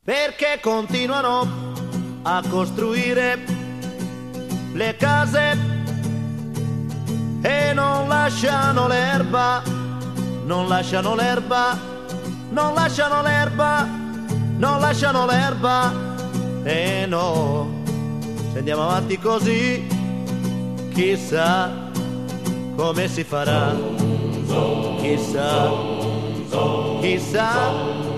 perché continuano a costruire le case e non lasciano l'erba, non lasciano l'erba, non lasciano l'erba, non lasciano l'erba. E no, se andiamo avanti così, chissà come si farà, chissà, chissà, chissà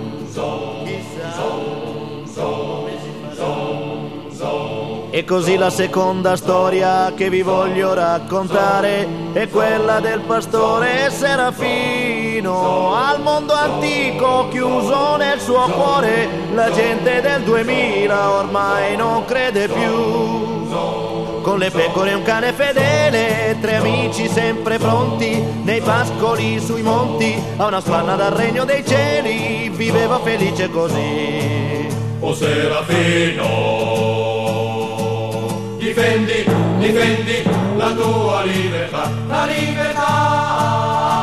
come si farà. E così la seconda storia che vi voglio raccontare è quella del pastore Serafino. Al mondo antico chiuso nel suo cuore, la gente del 2000 ormai non crede più. Con le pecore e un cane fedele, tre amici sempre pronti, nei pascoli sui monti, a una spanna dal regno dei cieli, viveva felice così. O Serafino, difendi, difendi la tua libertà, la libertà.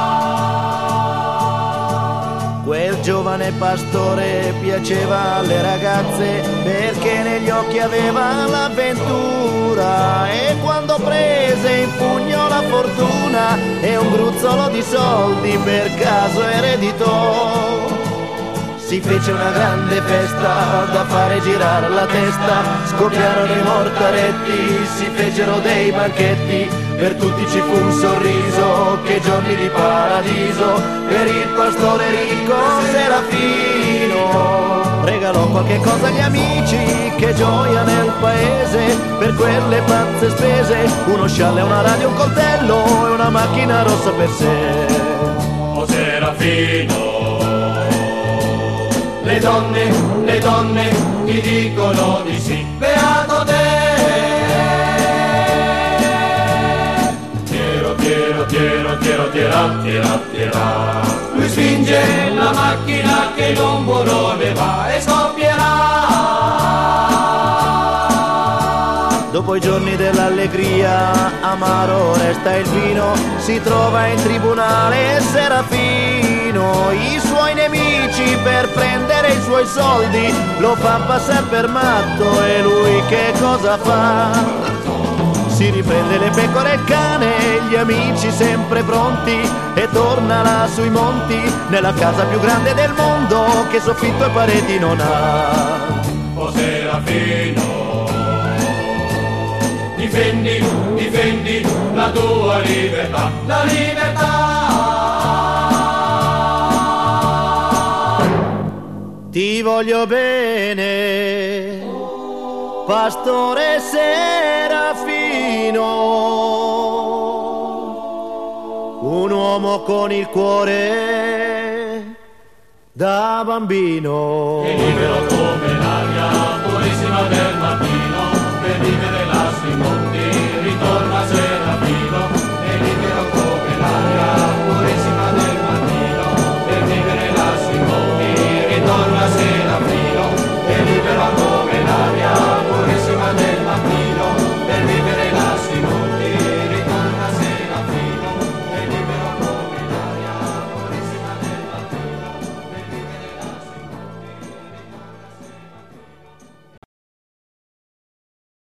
Quel giovane pastore piaceva alle ragazze perché negli occhi aveva l'avventura, e quando prese in pugno la fortuna e un gruzzolo di soldi per caso ereditò, si fece una grande festa da fare girare la testa, scoppiarono i mortaretti, si fecero dei banchetti, per tutti ci fu un sorriso, che giorni di paradiso, per il pastore ricco Serafino. Regalò qualche cosa agli amici, che gioia nel paese, per quelle pazze spese, uno scialle, una radio, un coltello e una macchina rossa per sé. O Serafino, le donne ti dicono di sì, beato te. Tira. Lui spinge la macchina che non burrone va e scoppierà. Dopo i giorni dell'allegria, amaro resta il vino, si trova in tribunale Serafino. I suoi nemici per prendere i suoi soldi lo fa passare per matto, e lui che cosa fa? Si riprende le pecore e il cane, gli amici sempre pronti, e torna là sui monti, nella casa più grande del mondo, che soffitto e pareti non ha. O Serafino, difendi, difendi la tua libertà, la libertà. Ti voglio bene, pastore Serafino, un uomo con il cuore da bambino, E libero come l'aria purissima del mattino, per vivere la